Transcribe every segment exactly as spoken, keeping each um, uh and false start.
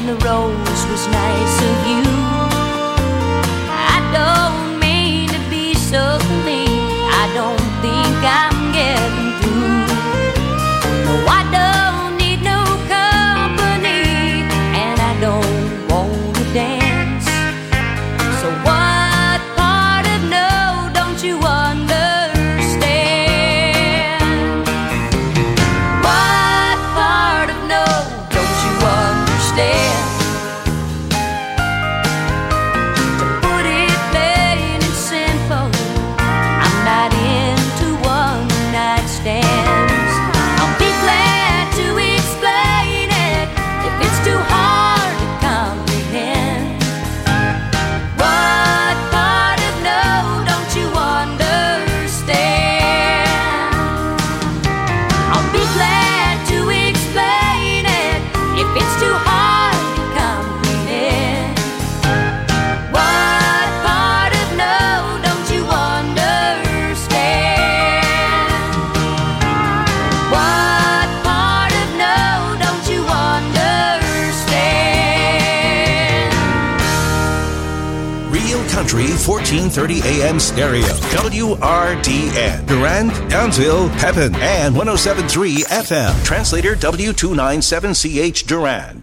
and the rose was nice of you. I don't mean to be so mean, I don't think I'm getting through. No, I don't need no company, and I don't want to dance. So what part of no don't you understand? What part of no don't you understand? To put it plain and simple, I'm not into one night stands. I'll be glad to explain it if it's too hard to comprehend. What part of no don't you understand? I'll be glad to explain it if it's too hard to comprehend. What part of no don't you understand? What part of no don't you understand? Real Country fourteen thirty A M stereo. W R D N. Durand, Townsville, Pepin, and one oh seven point three F M. Translator W two ninety-seven C H Durand.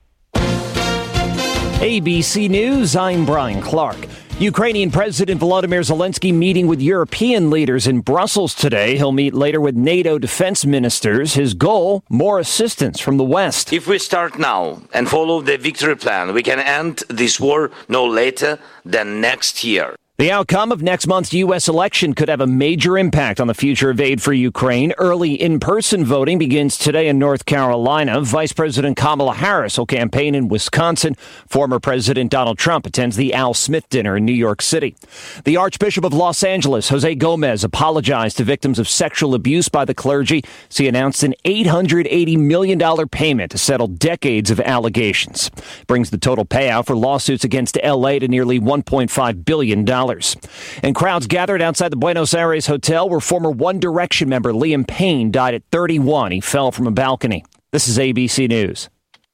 A B C News, I'm Brian Clark. Ukrainian President Volodymyr Zelensky meeting with European leaders in Brussels today. He'll meet later with NATO defense ministers. His goal, more assistance from the West. If we start now and follow the victory plan, we can end this war no later than next year. The outcome of next month's U S election could have a major impact on the future of aid for Ukraine. Early in-person voting begins today in North Carolina. Vice President Kamala Harris will campaign in Wisconsin. Former President Donald Trump attends the Al Smith dinner in New York City. The Archbishop of Los Angeles, Jose Gomez, apologized to victims of sexual abuse by the clergy. So he announced an eight hundred eighty million dollars payment to settle decades of allegations. Brings the total payout for lawsuits against L A to nearly one point five billion dollars. And crowds gathered outside the Buenos Aires hotel where former One Direction member Liam Payne died at thirty-one. He fell from a balcony. This is A B C News.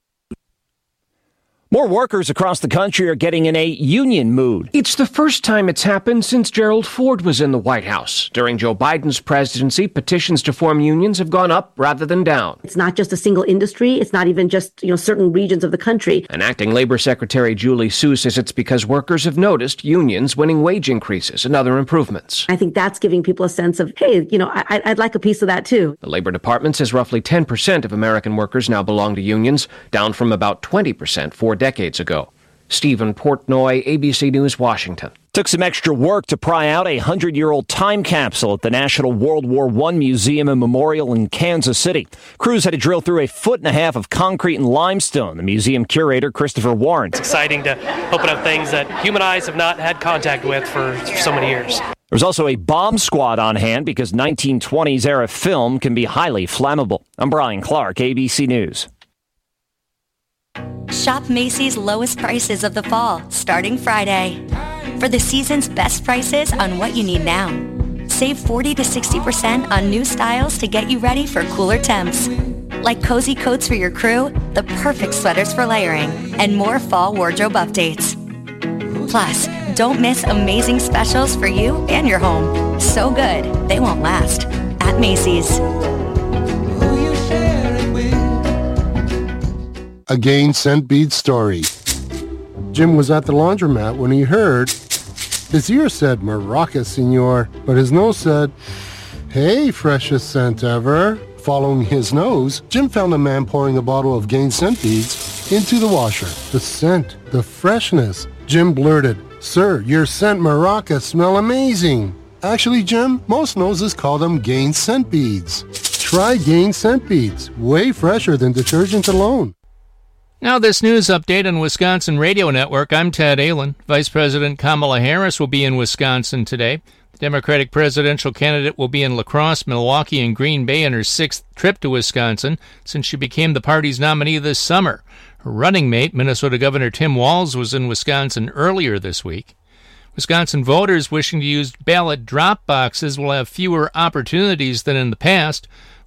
More workers across the country are getting in a union mood. It's the first time it's happened since Gerald Ford was in the White House. During Joe Biden's presidency, petitions to form unions have gone up rather than down. It's not just a single industry. It's not even just, you know, certain regions of the country. And Acting Labor Secretary Julie Su says it's because workers have noticed unions winning wage increases and other improvements. I think that's giving people a sense of, hey, you know, I, I'd like a piece of that too. The Labor Department says roughly ten percent of American workers now belong to unions, down from about twenty percent four decades ago. Stephen Portnoy, A B C News, Washington. Took some extra work to pry out a hundred-year-old time capsule at the National World War One Museum and Memorial in Kansas City. Crews had to drill through a foot and a half of concrete and limestone. The museum curator, Christopher Warren. It's exciting to open up things that human eyes have not had contact with for so many years. There's also a bomb squad on hand because nineteen twenties era film can be highly flammable. I'm Brian Clark, A B C News. Shop Macy's lowest prices of the fall, starting Friday. For the season's best prices on what you need now. Save forty to sixty percent on new styles to get you ready for cooler temps. Like cozy coats for your crew, the perfect sweaters for layering, and more fall wardrobe updates. Plus, don't miss amazing specials for you and your home. So good, they won't last. At Macy's. A Gain Scent Beads story. Jim was at the laundromat when he heard, his ear said, "Maraca, senor," but his nose said, "Hey, freshest scent ever." Following his nose, Jim found a man pouring a bottle of Gain Scent Beads into the washer. The scent, the freshness. Jim blurted, "Sir, your scent Maraca smell amazing." Actually, Jim, most noses call them Gain Scent Beads. Try Gain Scent Beads, way fresher than detergent alone. Now this news update on Wisconsin Radio Network. I'm Ted Allen. Vice President Kamala Harris will be in Wisconsin today. The Democratic presidential candidate will be in La Crosse, Milwaukee, and Green Bay on her sixth trip to Wisconsin since she became the party's nominee this summer. Her running mate, Minnesota Governor Tim Walz, was in Wisconsin earlier this week. Wisconsin voters wishing to use ballot drop boxes will have fewer opportunities than in the past.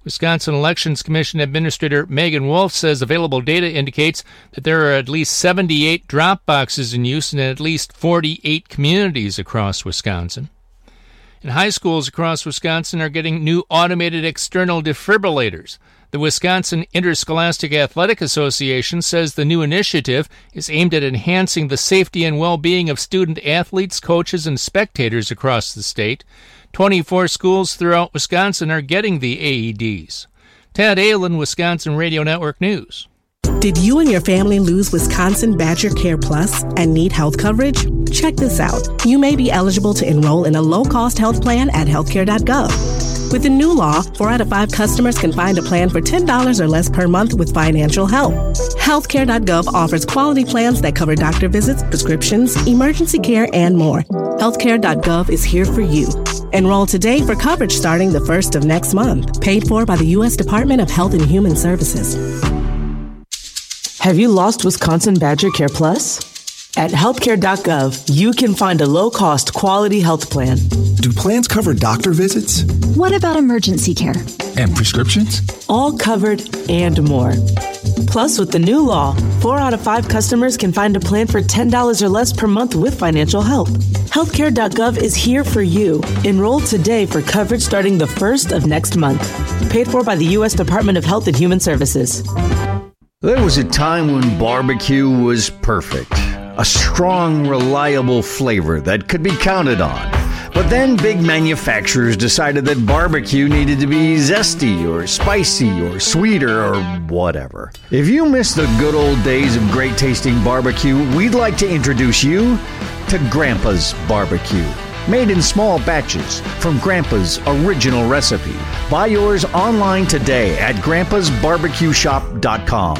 Wisconsin Elections Commission Administrator Megan Wolf says available data indicates that there are at least seventy-eight drop boxes in use in at least forty-eight communities across Wisconsin. And high schools across Wisconsin are getting new automated external defibrillators. The Wisconsin Interscholastic Athletic Association says the new initiative is aimed at enhancing the safety and well-being of student athletes, coaches, and spectators across the state. twenty-four schools throughout Wisconsin are getting the A E Ds. Ted Aylen, Wisconsin Radio Network News. Did you and your family lose Wisconsin Badger Care Plus and need health coverage? Check this out. You may be eligible to enroll in a low-cost health plan at healthcare dot gov. With the new law, four out of five customers can find a plan for ten dollars or less per month with financial help. healthcare dot gov offers quality plans that cover doctor visits, prescriptions, emergency care, and more. healthcare dot gov is here for you. Enroll today for coverage starting the first of next month. Paid for by the U S Department of Health and Human Services. Have you lost Wisconsin Badger Care Plus? At healthcare dot gov, you can find a low-cost, quality health plan. Do plans cover doctor visits? What about emergency care? And prescriptions? All covered and more. Plus, with the new law, four out of five customers can find a plan for ten dollars or less per month with financial help. healthcare dot gov is here for you. Enroll today for coverage starting the first of next month. Paid for by the U S Department of Health and Human Services. There was a time when barbecue was perfect. A strong, reliable flavor that could be counted on. But then big manufacturers decided that barbecue needed to be zesty or spicy or sweeter or whatever. If you miss the good old days of great tasting barbecue, we'd like to introduce you to Grandpa's Barbecue. Made in small batches from Grandpa's original recipe. Buy yours online today at grandpas barbecue shop dot com.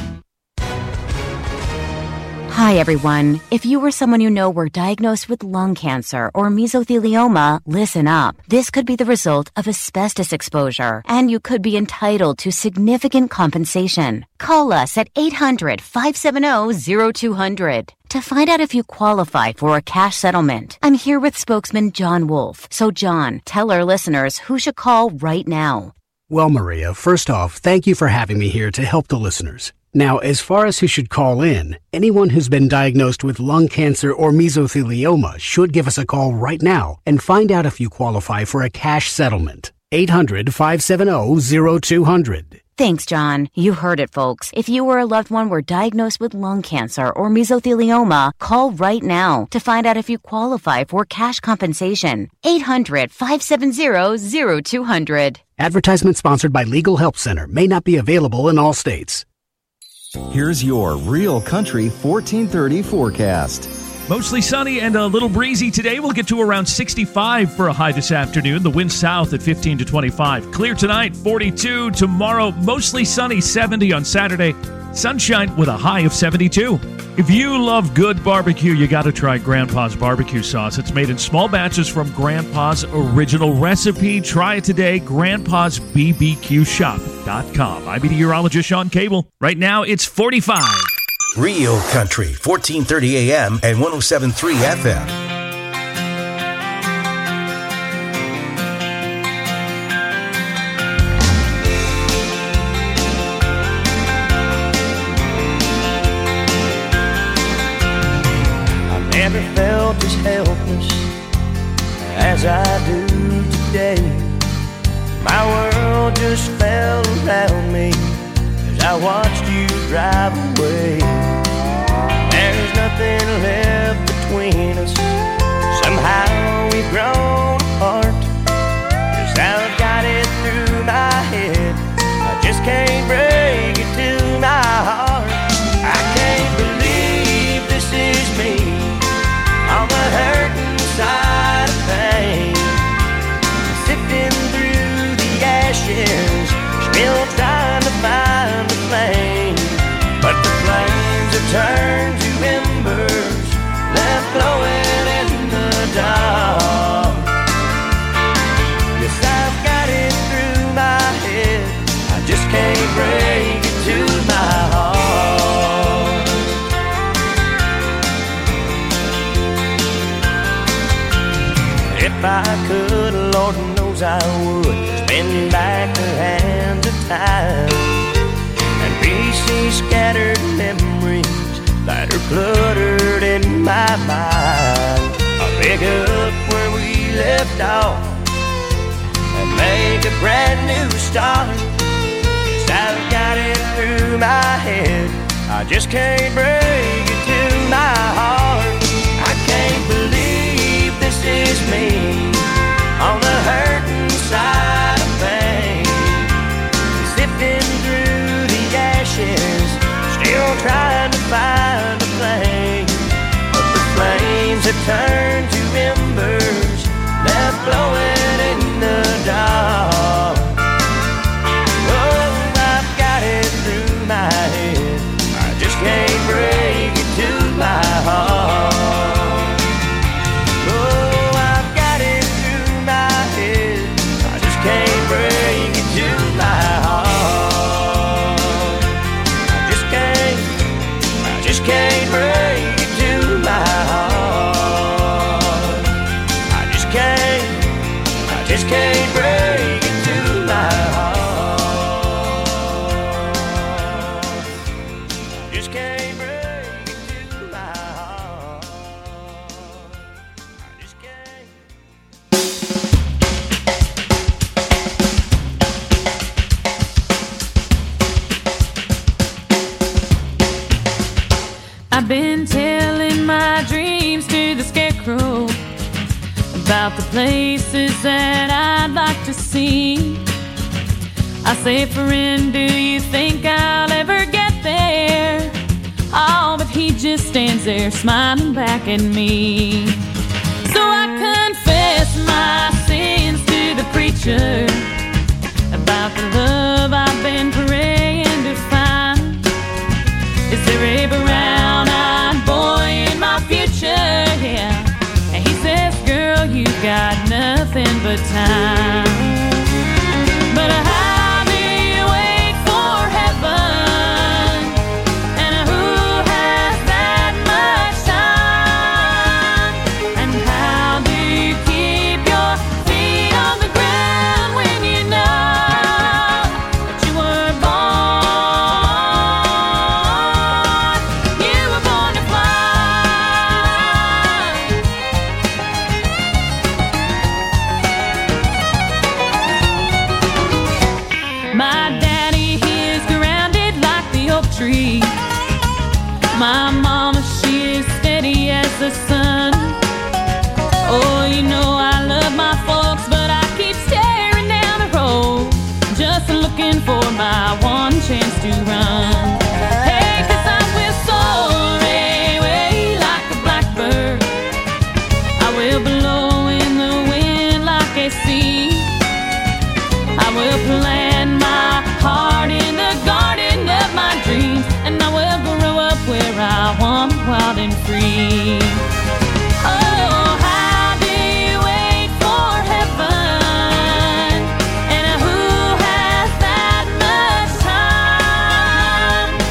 Hi, everyone. If you or someone you know were diagnosed with lung cancer or mesothelioma, listen up. This could be the result of asbestos exposure, and you could be entitled to significant compensation. Call us at eight hundred, five seven zero, zero two zero zero to find out if you qualify for a cash settlement. I'm here with spokesman John Wolf. So, John, tell our listeners who should call right now. Well, Maria, first off, thank you for having me here to help the listeners. Now, as far as who should call in, anyone who's been diagnosed with lung cancer or mesothelioma should give us a call right now and find out if you qualify for a cash settlement. eight hundred, five seven zero, zero two zero zero. Thanks, John. You heard it, folks. If you or a loved one were diagnosed with lung cancer or mesothelioma, call right now to find out if you qualify for cash compensation. eight hundred, five seven zero, zero two zero zero. Advertisement sponsored by Legal Help Center. May not be available in all states. Here's your Real Country fourteen thirty forecast. Mostly sunny and a little breezy today. We'll get to around sixty-five for a high this afternoon. The wind south at fifteen to twenty-five. Clear tonight, forty-two. Tomorrow, mostly sunny, seventy on Saturday. Sunshine with a high of seventy-two. If you love good barbecue, you got to try Grandpa's barbecue sauce. It's made in small batches from Grandpa's original recipe. Try it today, grandpas b b q shop dot com. I'm meteorologist Sean Cable. Right now, it's forty-five. Real Country, fourteen thirty A M and one oh seven point three F M. Never felt as helpless as I do today. My world just fell around me as I watched you drive away. There's nothing left between us. Somehow we've grown apart. 'Cause I've got it through my head, I just can't break it to my heart. I can't believe this is me. On the hurting side of pain, sifting through the ashes, still trying to find a flame. But the flames have turned to embers, left glowing in the dark. Yes, I've got it through my head, I just can't break it to my heart. If I could, Lord knows I would, spin back the hands of time and pieces scattered memories that are cluttered in my mind. I'll pick up where we left off and make a brand new start. 'Cause I've got it through my head, I just can't break it to my heart. I can't believe this is me on the hurting side of pain, sifting through the ashes, still trying to find a flame. But the flames have turned to embers, left glowing in the dark. Oh, I've got it through my head, I just can't break it to my heart. Oh, I've got it through my head, I just can't break it to my heart. I just can't, I just can't break it to my heart. I just can't, I just can't break it to my heart. I just can't break it to my heart. I just can't. I've been telling my dreams to the scarecrow about the places that I'd like to see. I say, friend, do you think I'll ever get there? Oh, but he just stands there smiling back at me. So I confess my sins to the preacher about the love I've been praying to find. Is there a brown-eyed boy in my future? Yeah. And he says, girl, you got nothing but time. But how do you wait for heaven? And who has that much time? And how do you keep your feet on the ground when you know that you were born? You were born to fly. My daddy, he is grounded like the oak tree. My mama, she is steady as the sun. Oh, you know I love my folks, but I keep staring down the road, just looking for my one chance to run. Hey, 'cause I will soar away like a blackbird. I will blow in the wind like a sea. I will plant my heart in the garden of my dreams, and I will grow up where I want, wild and free. Oh, how do you wait for heaven? And who has that much time?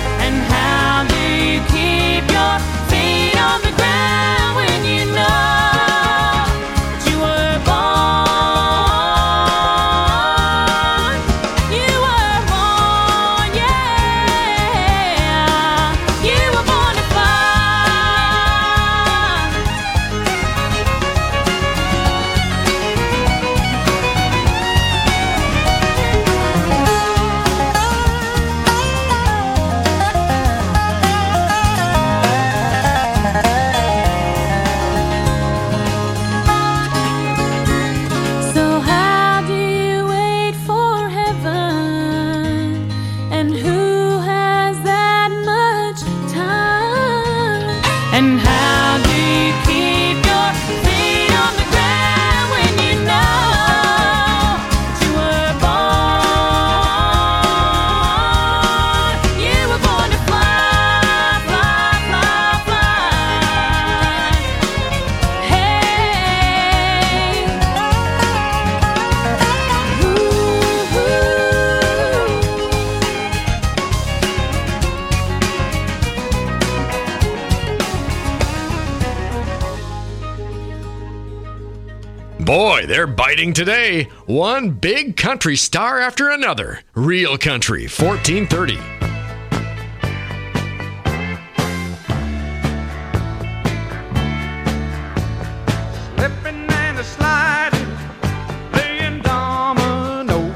Boy, they're biting today. One big country star after another. Real Country, fourteen thirty. Slipping and a sliding, playing domino.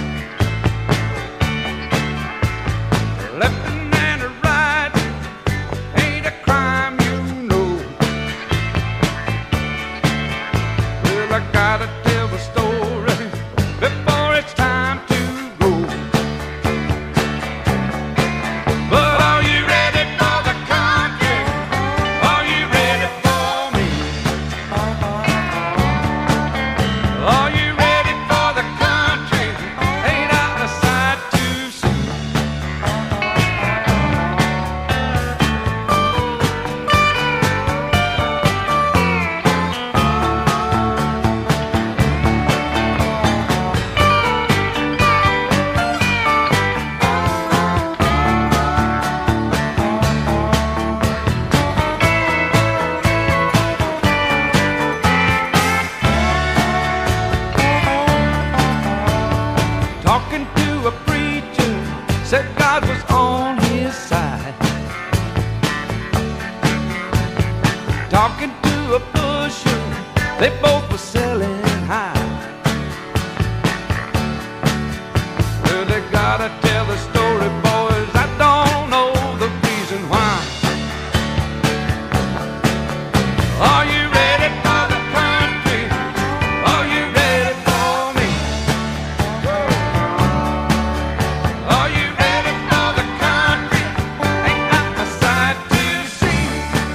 Lefting and a riding, ain't a crime, you know. Well, I gotta tell the story before it's time to go. But are you ready for the country? Are you ready for me? Are you ready for the country? Ain't out of sight to see. Talking to a preacher, said God was on his side. Talking to a pusher, they both were selling high. Well, they gotta tell the story, boys, I don't know the reason why. Are you ready for the country? Are you ready for me? Are you ready for the country? Ain't got a sight to see.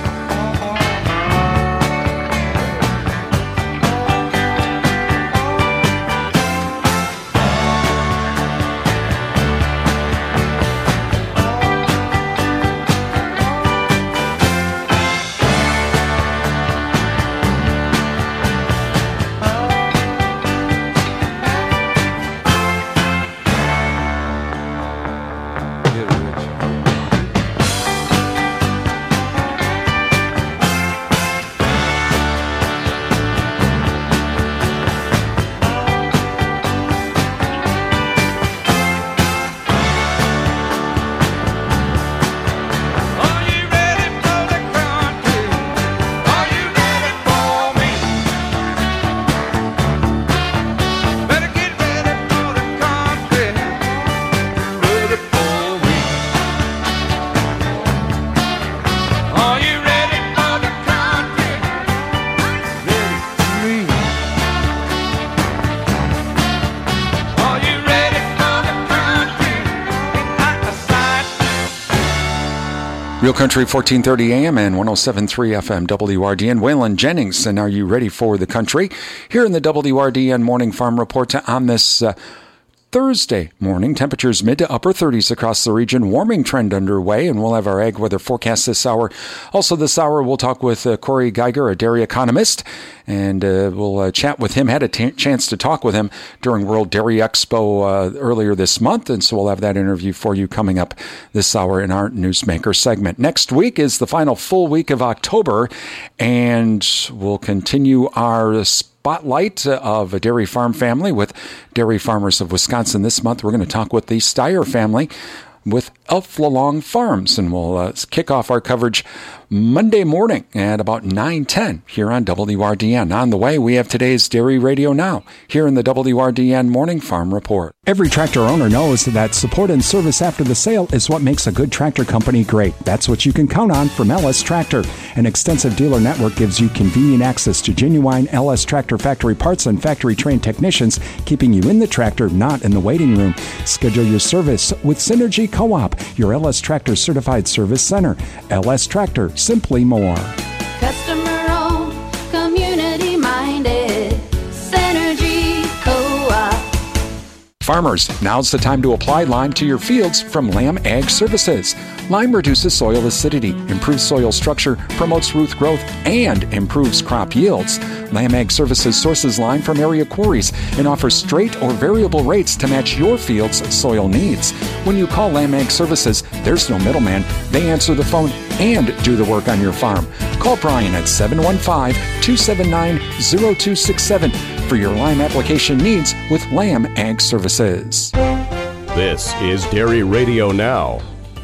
Real Country, fourteen thirty A M and one oh seven point three F M, W R D N. Waylon Jennings, and are you ready for the country? Here in the W R D N Morning Farm Report on this uh, Thursday morning. Temperatures mid to upper thirties across the region. Warming trend underway, and we'll have our ag weather forecast this hour. Also this hour, we'll talk with uh, Corey Geiger, a dairy economist, and uh, we'll uh, chat with him. Had a t- chance to talk with him during World Dairy Expo uh, earlier this month, and so we'll have that interview for you coming up this hour in our Newsmaker segment. Next week is the final full week of October, and we'll continue our spotlight of a dairy farm family with Dairy Farmers of Wisconsin. This month, we're going to talk with the Steyer family with Elflalong Farms, and we'll uh, kick off our coverage Monday morning at about nine ten here on W R D N. On the way, we have today's Dairy Radio Now here in the W R D N Morning Farm Report. Every tractor owner knows that support and service after the sale is what makes a good tractor company great. That's what you can count on from L S Tractor. An extensive dealer network gives you convenient access to genuine L S Tractor factory parts and factory-trained technicians, keeping you in the tractor, not in the waiting room. Schedule your service with Synergy Co-op, your L S Tractor certified service center. L S Tractor, simply more. Customer owned, community minded, Synergy Co-op. Farmers, now's the time to apply Lime to your fields from Lamb Ag Services. Lime reduces soil acidity, improves soil structure, promotes root growth, and improves crop yields. Lamb Ag Services sources lime from area quarries and offers straight or variable rates to match your field's soil needs. When you call Lamb Ag Services, there's no middleman. They answer the phone and do the work on your farm. Call Brian at seven one five, two seven nine, zero two six seven for your Lyme application needs with Lamb Ag Services. This is Dairy Radio Now.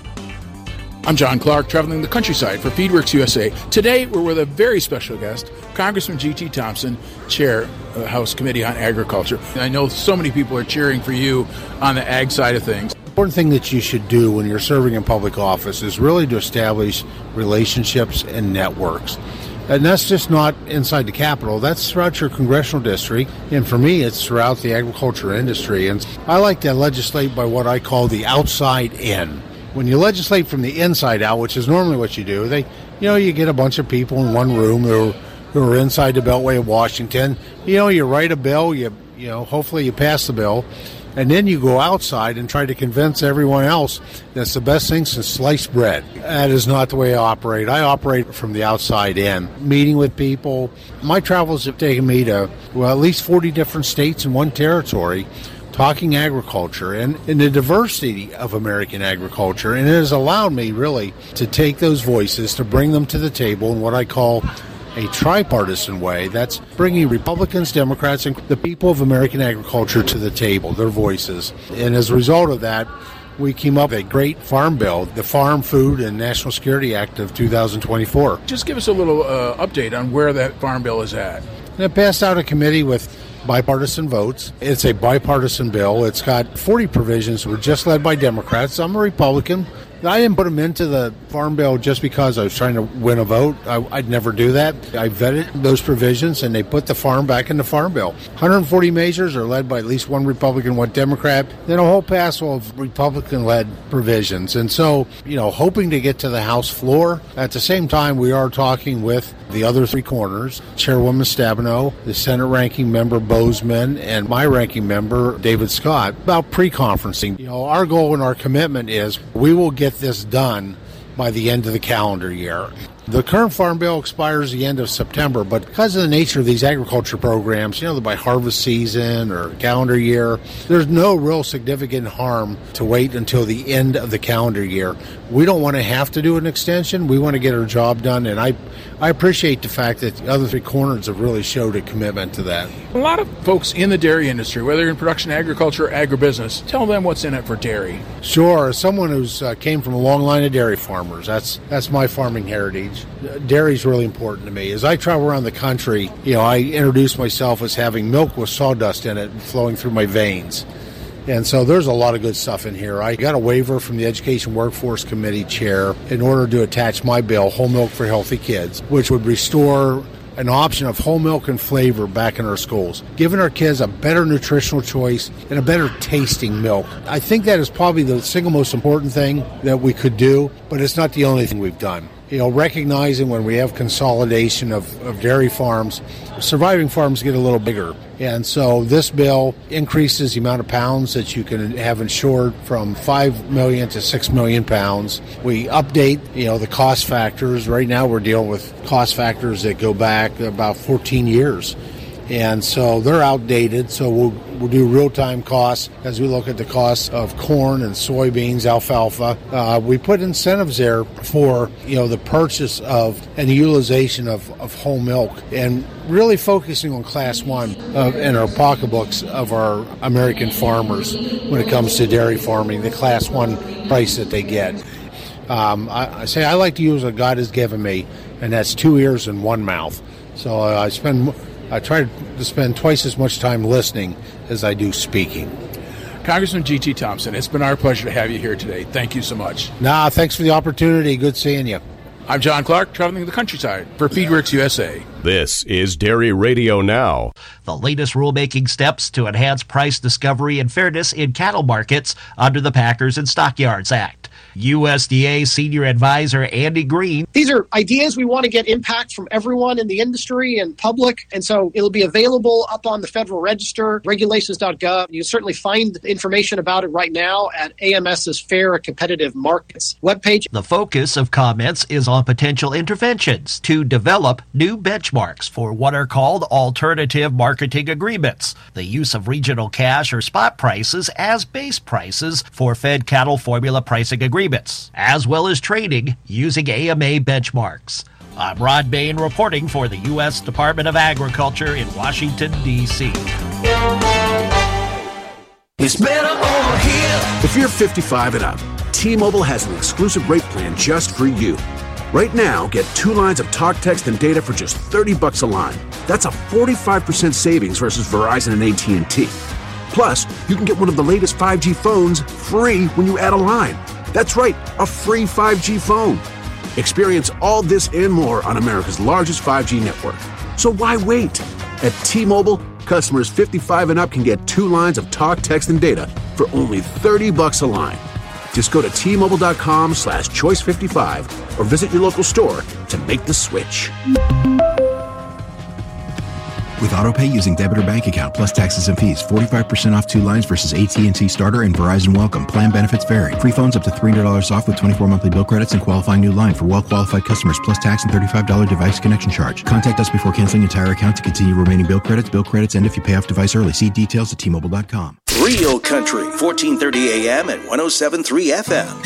I'm John Clark, traveling the countryside for FeedWorks U S A. Today, we're with a very special guest, Congressman G T. Thompson, Chair of the House Committee on Agriculture. I know so many people are cheering for you on the ag side of things. The important thing that you should do when you're serving in public office is really to establish relationships and networks. And that's just not inside the Capitol. That's throughout your congressional district. And for me, it's throughout the agriculture industry. And I like to legislate by what I call the outside in. When you legislate from the inside out, which is normally what you do, they, you know, you get a bunch of people in one room who, who are inside the Beltway of Washington. You know, you write a bill, you, you know, hopefully you pass the bill, and then you go outside and try to convince everyone else that's the best thing since sliced bread. That is not the way I operate. I operate from the outside in, meeting with people. My travels have taken me to, well, at least forty different states and one territory, talking agriculture and, and the diversity of American agriculture. And it has allowed me really to take those voices, to bring them to the table in what I call a tripartisan way. That's bringing Republicans, Democrats, and the people of American agriculture to the table, their voices. And as a result of that, we came up with a great farm bill, the Farm, Food, and National Security Act of two thousand twenty-four. Just give us a little uh, update on where that farm bill is at. And it passed out of committee with bipartisan votes. It's a bipartisan bill. It's got forty provisions that were just led by Democrats. I'm a Republican. I didn't put them into the farm bill just because I was trying to win a vote. I, I'd never do that. I vetted those provisions, and they put the farm back in the farm bill. one hundred forty measures are led by at least one Republican, one Democrat, then a whole passel of Republican-led provisions. And so, you know, hoping to get to the House floor. At the same time, we are talking with the other three corners, Chairwoman Stabenow, the Senate ranking member Bozeman, and my ranking member David Scott, about pre-conferencing. You know, our goal and our commitment is we will get this done by the end of the calendar year. The current farm bill expires the end of September, but because of the nature of these agriculture programs, you know, by harvest season or calendar year, there's no real significant harm to wait until the end of the calendar year. We don't want to have to do an extension. We want to get our job done, and I, I appreciate the fact that the other three corners have really showed a commitment to that. A lot of folks in the dairy industry, whether in production, agriculture, or agribusiness, tell them what's in it for dairy. Sure. As someone who's uh, came from a long line of dairy farmers, that's that's my farming heritage. Dairy is really important to me. As I travel around the country, you know, I introduce myself as having milk with sawdust in it flowing through my veins. And so there's a lot of good stuff in here. I got a waiver from the Education Workforce Committee chair in order to attach my bill, Whole Milk for Healthy Kids, which would restore an option of whole milk and flavor back in our schools, giving our kids a better nutritional choice and a better tasting milk. I think that is probably the single most important thing that we could do, but it's not the only thing we've done. You know, recognizing when we have consolidation of, of dairy farms, surviving farms get a little bigger. And so this bill increases the amount of pounds that you can have insured from five million to six million pounds. We update, you know, the cost factors. Right now we're dealing with cost factors that go back about fourteen years. And so they're outdated, so we'll, we'll do real-time costs as we look at the costs of corn and soybeans, alfalfa. Uh, we put incentives there for, you know, the purchase of and the utilization of, of whole milk, and really focusing on class one of, in our pocketbooks of our American farmers when it comes to dairy farming, the class one price that they get. Um, I, I say I like to use what God has given me, and that's two ears and one mouth. So uh, I spend... I try to spend twice as much time listening as I do speaking. Congressman G T. Thompson, it's been our pleasure to have you here today. Thank you so much. Nah, thanks for the opportunity. Good seeing you. I'm John Clark, traveling the countryside for FeedWorks U S A. This is Dairy Radio Now. The latest rulemaking steps to enhance price discovery and fairness in cattle markets under the Packers and Stockyards Act. U S D A Senior Advisor Andy Green. These are ideas we want to get impact from everyone in the industry and public, and so it'll be available up on the Federal Register, regulations dot gov. You can certainly find information about it right now at AMS's Fair and Competitive Markets webpage. The focus of comments is on potential interventions to develop new benchmarks for what are called alternative marketing agreements, the use of regional cash or spot prices as base prices for fed cattle formula pricing agreements, as well as trading using A M A benchmarks. I'm Rod Bain reporting for the U S Department of Agriculture in Washington, D C It's better over here. If you're fifty-five and up, T-Mobile has an exclusive rate plan just for you. Right now, get two lines of talk, text, and data for just thirty bucks a line. That's a forty-five percent savings versus Verizon and A T and T. Plus, you can get one of the latest five G phones free when you add a line. That's right, a free five G phone. Experience all this and more on America's largest five G network. So why wait? At T-Mobile, customers fifty-five and up can get two lines of talk, text, and data for only thirty bucks a line. Just go to T-Mobile.com slash choice 55 or visit your local store to make the switch. With AutoPay using debit or bank account plus taxes and fees, forty-five percent off two lines versus A T and T Starter and Verizon Welcome. Plan benefits vary. Free phones up to three hundred dollars off with twenty-four monthly bill credits and qualifying new line for well-qualified customers plus tax and thirty-five dollars device connection charge. Contact us before canceling entire account to continue remaining bill credits. Bill credits end if you pay off device early. See details at T Mobile dot com. Real Country, fourteen thirty A M and one oh seven point three F M.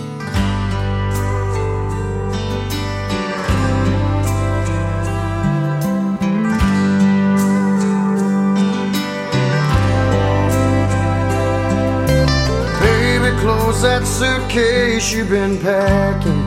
Baby, close that suitcase you've been packing.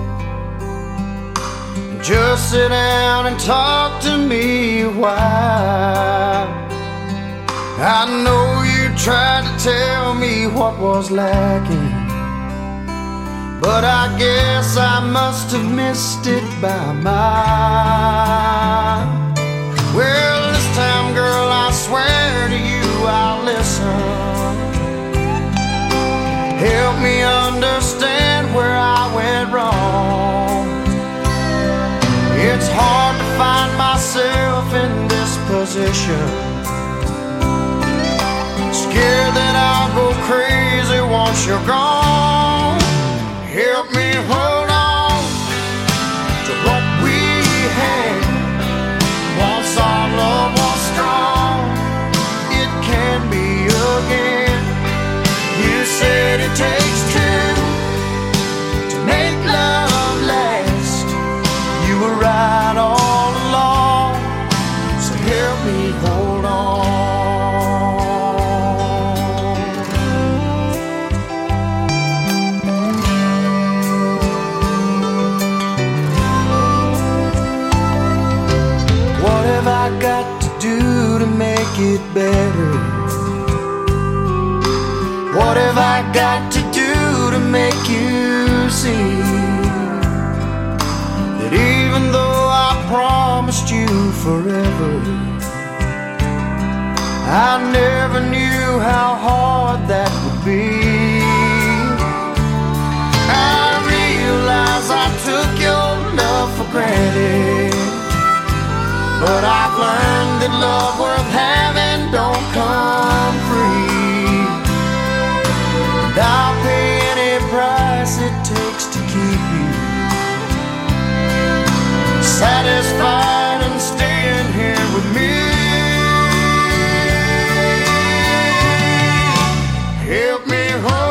Just sit down and talk to me a while. I know you tried to tell me what was lacking, but I guess I must have missed it by a mile. Well, this time, girl, I swear to you I'll listen. Help me understand where I went wrong. It's hard to find myself in this position. Scared that I'll go crazy once you're gone. Help me hold on to what we had. Once our love was strong, it can be again. You said it takes two to make love last. You were right all along, so help me hold on. It better. What have I got to do to make you see that even though I promised you forever, I never knew how hard that would be. I realize I took your love for granted, but I've learned that love worth having don't come free. And I'll pay any price it takes to keep you satisfied and staying here with me. Help me hold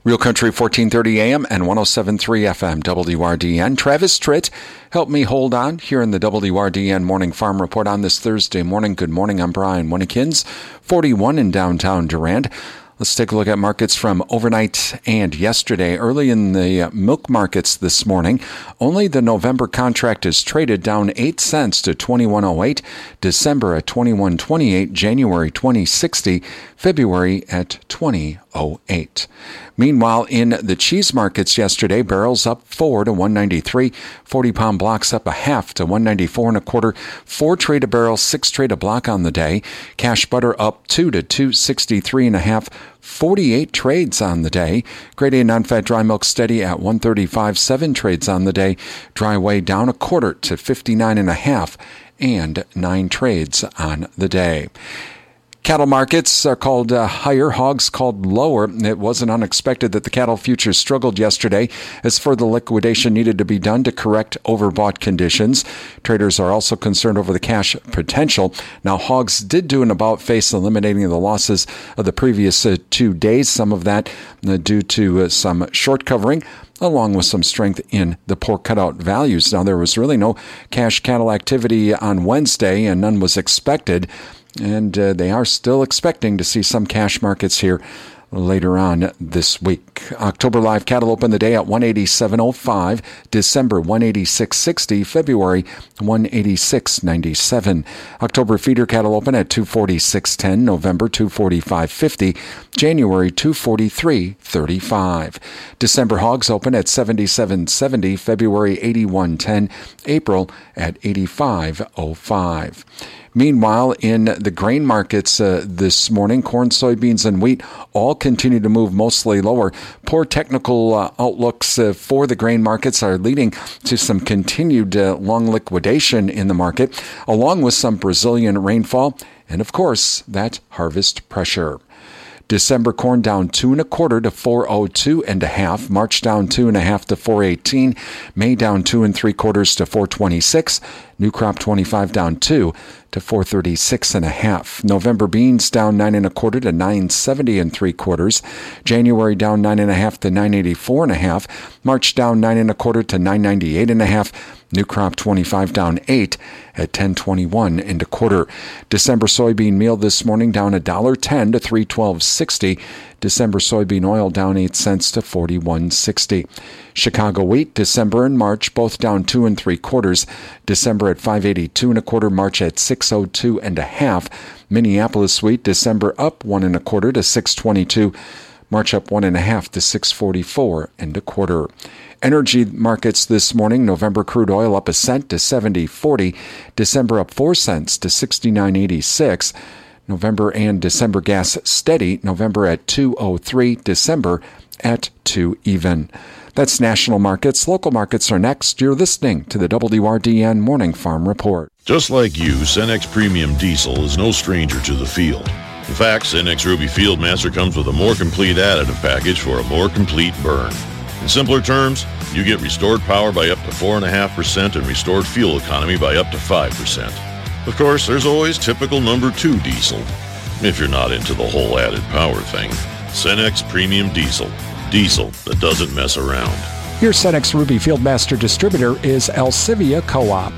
Real Country fourteen thirty A M and one oh seven point three F M W R D N. Travis Tritt helped me hold on here in the W R D N Morning Farm Report on this Thursday morning. Good morning, I'm Brian Winnekins, forty-one in downtown Durand. Let's take a look at markets from overnight and yesterday. Early in the milk markets this morning, only the November contract is traded down eight cents to twenty-one oh eight, December at twenty-one twenty-eight, January twenty sixty, February at twenty oh eight. Meanwhile, in the cheese markets yesterday, barrels up four to one ninety-three, forty-pound blocks up a half to one ninety-four and a quarter, four trade a barrel, six trade a block on the day. Cash butter up two to two sixty-three and a half, forty-eight trades on the day. Grade A non-fat dry milk steady at one thirty-five, seven trades on the day. Dry whey down a quarter to fifty-nine and a half, and nine trades on the day. Cattle markets are called uh, higher, hogs called lower. It wasn't unexpected that the cattle futures struggled yesterday as further liquidation needed to be done to correct overbought conditions. Traders are also concerned over the cash potential. Now, hogs did do an about-face, eliminating the losses of the previous uh, two days, some of that uh, due to uh, some short covering, along with some strength in the pork cutout values. Now, there was really no cash cattle activity on Wednesday, and none was expected. And uh, they are still expecting to see some cash markets here later on this week. October live cattle opened the day at one eighty-seven oh five, December one eighty-six sixty, February one eighty-six ninety-seven. October feeder cattle open at two forty-six ten, November two forty-five fifty, January two forty-three thirty-five. December hogs open at seventy-seven seventy, February eighty-one ten, April at eighty-five oh five. Meanwhile, in the grain markets uh, this morning, corn, soybeans, and wheat all continue to move mostly lower. Poor technical uh, outlooks uh, for the grain markets are leading to some continued uh, long liquidation in the market, along with some Brazilian rainfall and, of course, that harvest pressure. December corn down two and a quarter to four oh two and a half. March down two and a half to four eighteen. May down two and three quarters to four twenty-six. New crop twenty-five down two to four thirty-six and a half. November beans down nine and a quarter to nine seventy and three quarters. January down nine and a half to nine eighty-four and a half. March down nine and a quarter to nine ninety-eight and a half. New crop twenty-five down eight at ten twenty-one and a quarter. December soybean meal this morning down one dollar ten to three twelve sixty. December soybean oil down eight cents to forty-one sixty. Chicago wheat, December and March both down two and three quarters. December at five eighty-two and a quarter, March at six oh two and a half. Minneapolis wheat, December up one and a quarter to six twenty-two. March up one and a half to six forty-four and a quarter. Energy markets this morning, November crude oil up a cent to seventy forty. December up four cents to sixty-nine eighty-six. November and December gas steady. November at two oh three. December at two even. That's national markets. Local markets are next. You're listening to the W R D N Morning Farm Report. Just like you, Cenex Premium Diesel is no stranger to the field. In fact, Cenex Ruby Fieldmaster comes with a more complete additive package for a more complete burn. In simpler terms, you get restored power by up to four point five percent and restored fuel economy by up to five percent. Of course, there's always typical number two diesel, if you're not into the whole added power thing. Cenex Premium Diesel. Diesel that doesn't mess around. Your Cenex Ruby Fieldmaster distributor is Alcivia Co-op.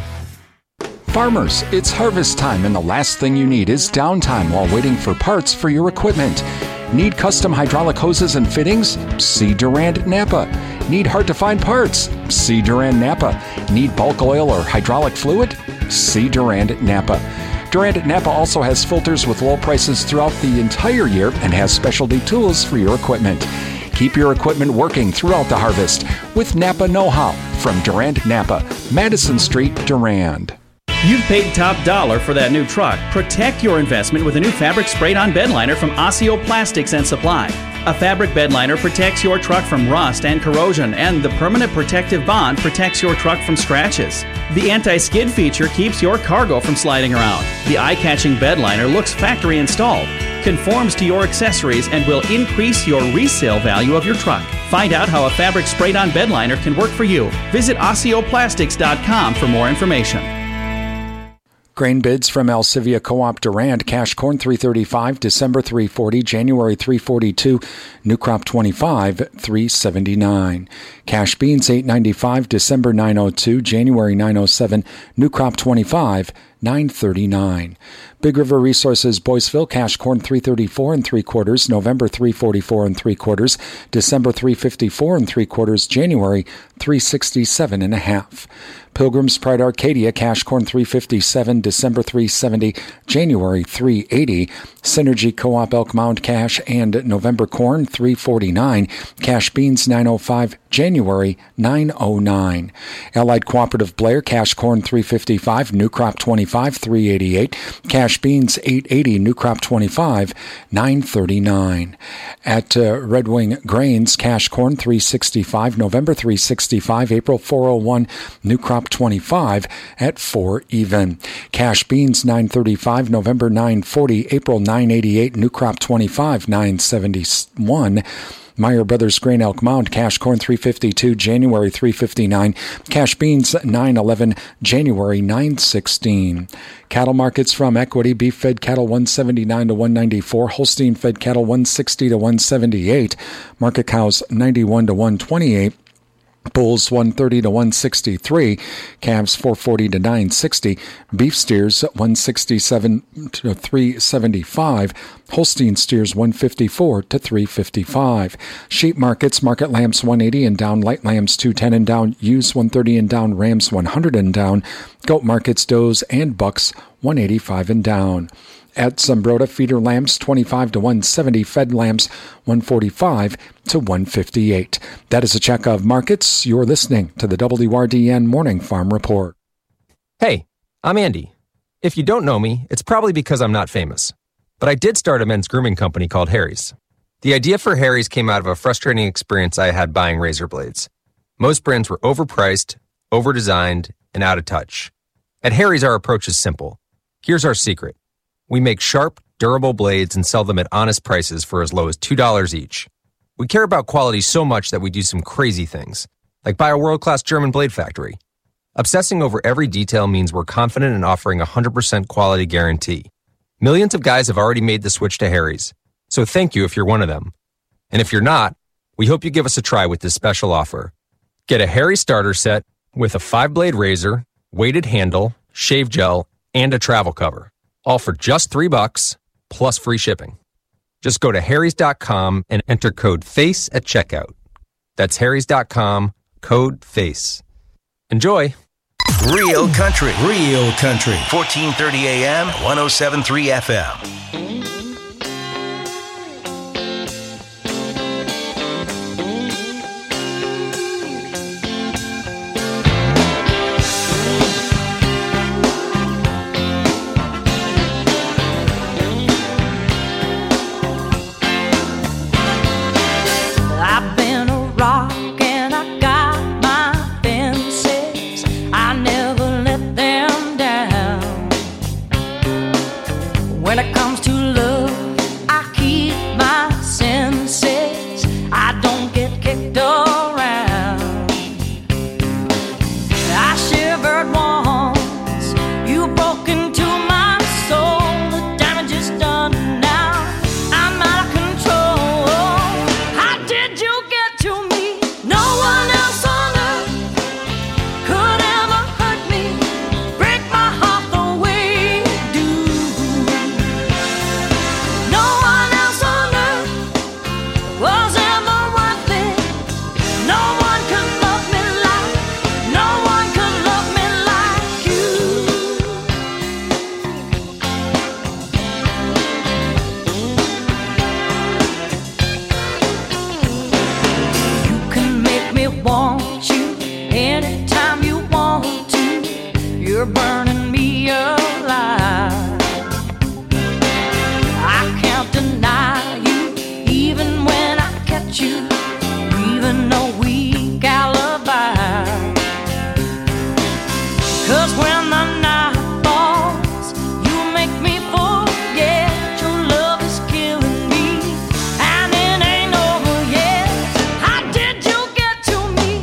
Farmers, it's harvest time, and the last thing you need is downtime while waiting for parts for your equipment. Need custom hydraulic hoses and fittings? See Durand Napa. Need hard-to-find parts? See Durand Napa. Need bulk oil or hydraulic fluid? See Durand Napa. Durand Napa also has filters with low prices throughout the entire year and has specialty tools for your equipment. Keep your equipment working throughout the harvest with Napa Know-How from Durand Napa, Madison Street, Durand. You've paid top dollar for that new truck. Protect your investment with a new fabric sprayed-on bed liner from Osseo Plastics and Supply. A fabric bed liner protects your truck from rust and corrosion, and the permanent protective bond protects your truck from scratches. The anti-skid feature keeps your cargo from sliding around. The eye-catching bed liner looks factory installed, conforms to your accessories, and will increase your resale value of your truck. Find out how a fabric sprayed-on bed liner can work for you. Visit Osseo Plastics dot com for more information. Grain bids from Alcivia Co-op Durand. Cash corn three thirty-five, December three forty, January three forty-two, new crop twenty-five, three seventy-nine. Cash beans eight ninety-five, December nine oh two, January nine oh seven, new crop twenty-five, nine thirty-nine. Big River Resources Boyceville, cash corn three thirty-four and three quarters, November three forty-four and three quarters, December three fifty-four and three quarters, January three sixty-seven and a half. Pilgrim's Pride Arcadia, cash corn three fifty-seven, December three seventy, January three eighty. Synergy Co-op Elk Mound cash and November corn three forty-nine, cash beans nine oh five, January nine oh nine. Allied Cooperative Blair, cash corn three fifty-five, new crop twenty-five, three eighty-eight, cash beans eight eighty, new crop twenty-five, nine thirty-nine. At uh, Red Wing Grains, cash corn three sixty-five, November three sixty-five, April four oh one, new crop twenty-five at four even. Cash beans nine thirty-five, November nine forty, April nine eighty-eight, new crop twenty-five, nine seventy-one. Meyer Brothers Grain Elk Mound, cash corn three fifty-two, January three fifty-nine, cash beans nine eleven, January nine sixteen. Cattle markets from Equity: beef fed cattle one seventy-nine to one ninety-four, Holstein fed cattle one sixty to one seventy-eight, market cows ninety-one to one twenty-eight, bulls one thirty to one sixty-three, calves four forty to nine sixty, beef steers one sixty-seven to three seventy-five, Holstein steers one fifty-four to three fifty-five. Sheep markets: market lambs one eighty and down, light lambs two ten and down, ewes one thirty and down, rams one hundred and down. Goat markets: does and bucks one eighty-five and down. At Zumbrota, feeder lambs twenty-five to one seventy, fed lambs one forty-five to one fifty-eight. That is a check of markets. You're listening to the W R D N Morning Farm Report. Hey, I'm Andy. If you don't know me, it's probably because I'm not famous. But I did start a men's grooming company called Harry's. The idea for Harry's came out of a frustrating experience I had buying razor blades. Most brands were overpriced, overdesigned, and out of touch. At Harry's, our approach is simple. Here's our secret. We make sharp, durable blades and sell them at honest prices for as low as two dollars each. We care about quality so much that we do some crazy things, like buy a world-class German blade factory. Obsessing over every detail means we're confident in offering a one hundred percent quality guarantee. Millions of guys have already made the switch to Harry's, so thank you if you're one of them. And if you're not, we hope you give us a try with this special offer. Get a Harry's starter set with a five-blade razor, weighted handle, shave gel, and a travel cover. All for just three bucks, plus free shipping. Just go to harrys dot com and enter code FACE at checkout. That's harrys dot com, code FACE. Enjoy. Real country, real country. fourteen thirty A M, one oh seven point three F M.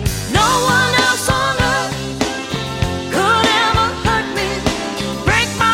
Break my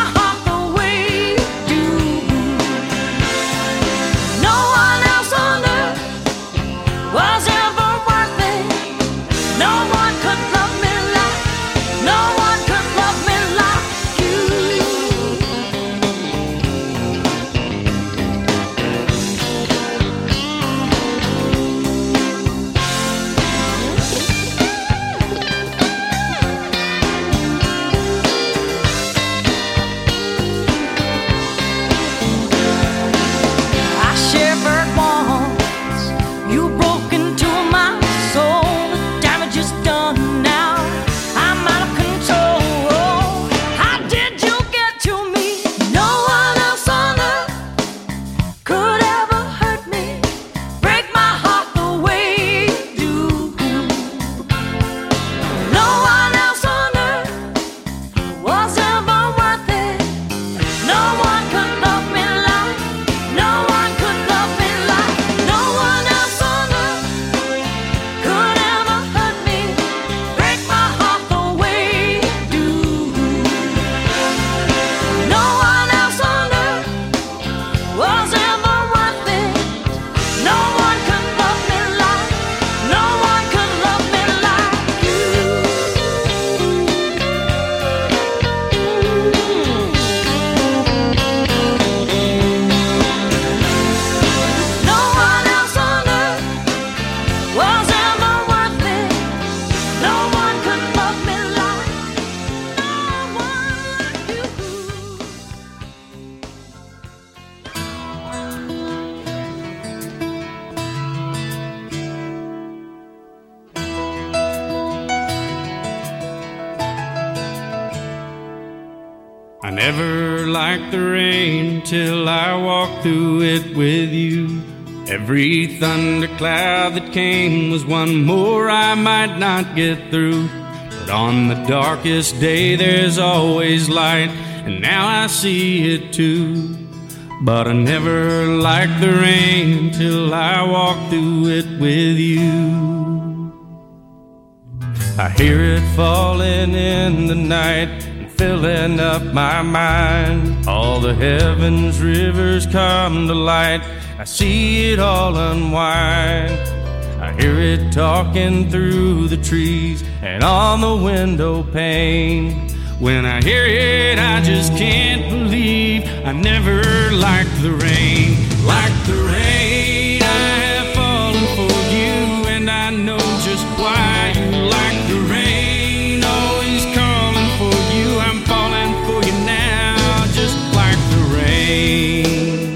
I never liked the rain till I walked through it with you. Every thundercloud that came was one more I might not get through. But on the darkest day there's always light, and now I see it too. But I never liked the rain till I walked through it with you. I hear it falling in the night and filling up my mind. All the heavens rivers come to light, I see it all unwind. I hear it talking through the trees and on the window pane. When I hear it, I just can't believe I never liked the rain. Like the rain, I have fallen for you, and I know just why you like the rain. Always calling for you, I'm falling for you now, just like the rain.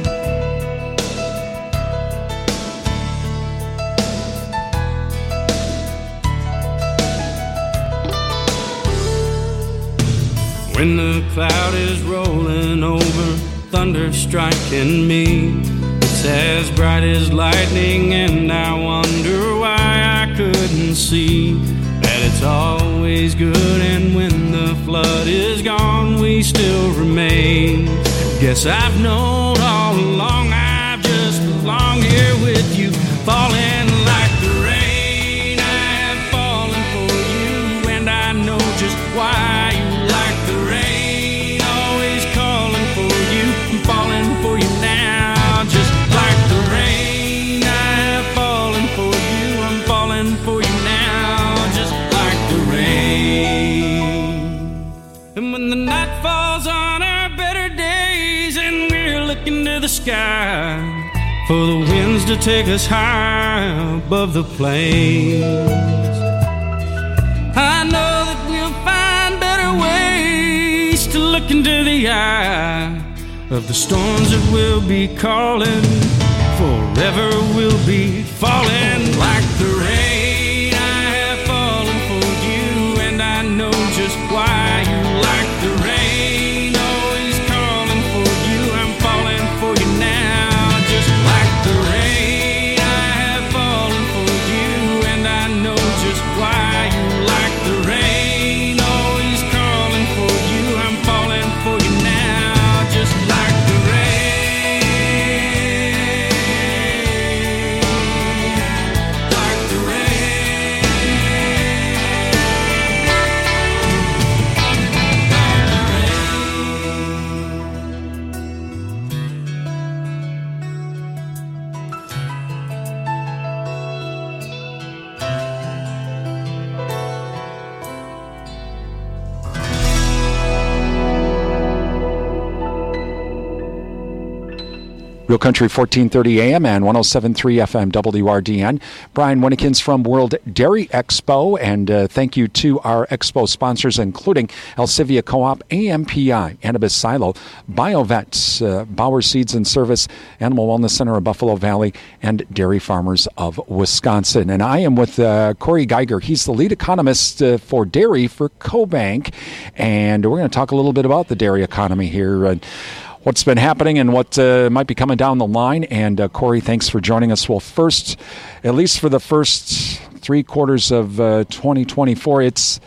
When the cloud is rolling over, thunder striking me, it's as bright as lightning, and I wonder why I couldn't see that it's always good, and when the flood is gone, we still remain. Guess I've known all along I've just belonged here with you, falling like the rain. I have fallen for you, and I know just why you like the rain. Always calling for you, I'm falling for you now, just like the rain. I have fallen for you, I'm falling for you now, just like the rain. And when the night falls on our better days and we're looking to the sky for the winds to take us high above the plains, I know that we'll find better ways to look into the eye of the storms that will be calling. Forever we'll be falling like the rain. I have fallen for you, and I know just why you like the rain. Always calling for you, I'm falling for you now, just like the rain. I have fallen for you, and I know just why you like the rain. Always calling for you, I'm falling for you now, just like the rain. Like the rain. Real Country fourteen thirty A M and one oh seven point three F M W R D N. Brian Winnikins from World Dairy Expo, and uh, thank you to our expo sponsors, including Alcivia Co-op, A M P I, Annabis Silo, BioVets, uh, Bauer Seeds and Service, Animal Wellness Center of Buffalo Valley, and Dairy Farmers of Wisconsin. And I am with uh, Corey Geiger. He's the lead economist uh, for dairy for CoBank, and we're going to talk a little bit about the dairy economy here and what's been happening and what uh, might be coming down the line. And uh, Corey, thanks for joining us. Well, first, at least for the first three quarters of uh, twenty twenty-four, it's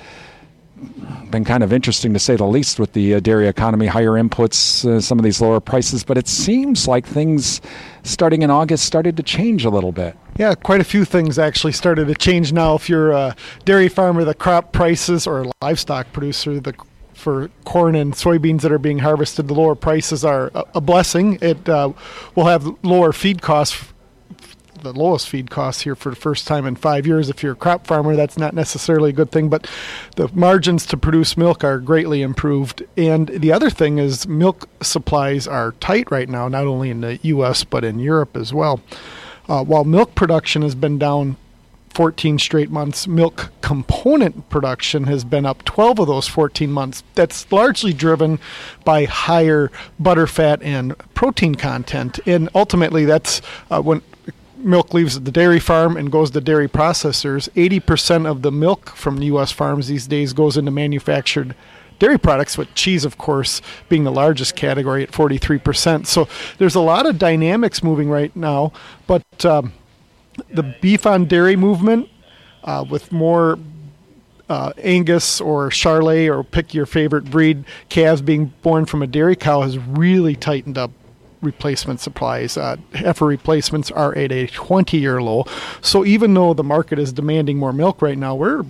been kind of interesting to say the least with the uh, dairy economy, higher inputs, uh, some of these lower prices, but it seems like things starting in August started to change a little bit. Yeah, quite a few things actually started to change now. If you're a dairy farmer, the crop prices, or a livestock producer, the for corn and soybeans that are being harvested, the lower prices are a, a blessing. It uh, will have lower feed costs, the lowest feed costs here for the first time in five years. If you're a crop farmer, that's not necessarily a good thing, but the margins to produce milk are greatly improved. And the other thing is milk supplies are tight right now, not only in the U S but in Europe as well. Uh, while milk production has been down fourteen straight months, milk component production has been up twelve of those fourteen months. That's largely driven by higher butterfat and protein content. And ultimately, that's uh, when milk leaves the dairy farm and goes to dairy processors. eighty percent of the milk from U S farms these days goes into manufactured dairy products, with cheese, of course, being the largest category at forty-three percent. So there's a lot of dynamics moving right now, but um, the beef on dairy movement uh, with more uh, Angus or Charolais, or pick your favorite breed, calves being born from a dairy cow has really tightened up replacement supplies. Uh, heifer replacements are at a twenty-year low. So even though the market is demanding more milk right now, we're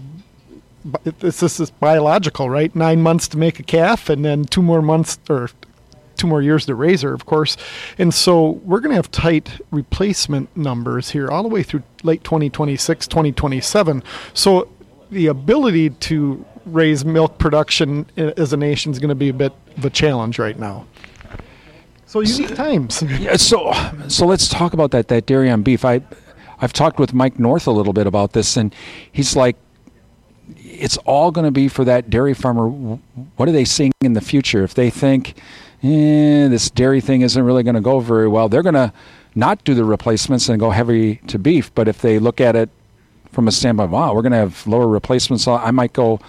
this, this is biological, right? Nine months to make a calf, and then two more months or two more years to raise her, of course. And so we're going to have tight replacement numbers here all the way through late twenty twenty-six, twenty twenty-seven. So the ability to raise milk production as a nation is going to be a bit of a challenge right now. So unique times. Yeah, so so let's talk about that that dairy on beef. I I've talked with Mike North a little bit about this, and he's like, it's all going to be for that dairy farmer. What are they seeing in the future? If they think, eh, this dairy thing isn't really going to go very well, they're going to not do the replacements and go heavy to beef. But if they look at it from a standpoint, wow, we're going to have lower replacements, I might go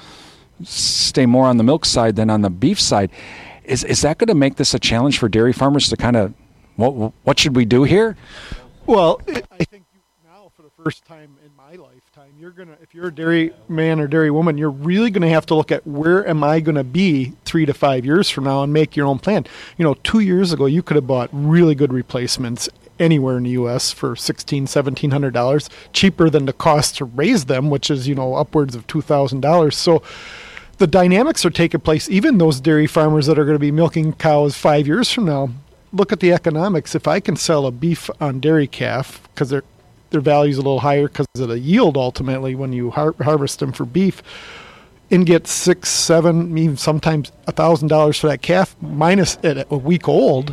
stay more on the milk side than on the beef side. Is is that going to make this a challenge for dairy farmers to kind of, what what should we do here? Well, it, I think you, now for the first time in my lifetime, you're going to, if you're a dairy man or dairy woman, you're really going to have to look at where am I going to be three to five years from now and make your own plan. You know, two years ago, you could have bought really good replacements anywhere in the U S for sixteen hundred dollars, seventeen hundred dollars, cheaper than the cost to raise them, which is, you know, upwards of two thousand dollars. So the dynamics are taking place. Even those dairy farmers that are going to be milking cows five years from now, look at the economics. If I can sell a beef on dairy calf, because their their value is a little higher because of the yield ultimately when you har- harvest them for beef, and get six, seven, even sometimes a thousand dollars for that calf, minus at a week old,